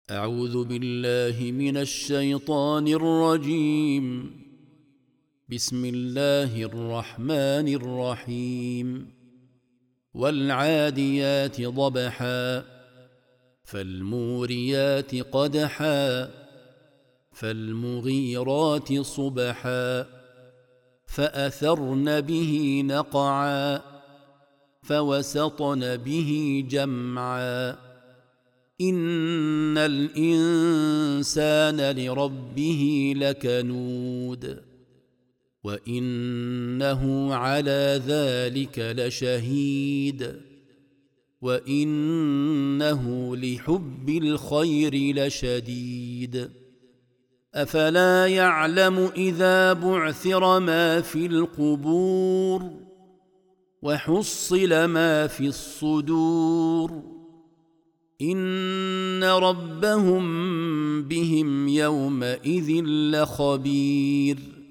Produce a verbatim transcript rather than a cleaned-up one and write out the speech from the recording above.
أعوذ بالله من الشيطان الرجيم. بسم الله الرحمن الرحيم. والعاديات ضبحا فالموريات قدحا فالمغيرات صبحا فأثرن به نقعا فوسطن به جمعا إن الإنسان لربه لكنود وإنه على ذلك لشهيد وإنه لحب الخير لشديد أفلا يعلم إذا بعثر ما في القبور وحصل ما في الصدور إن ربهم بهم يومئذ لخبير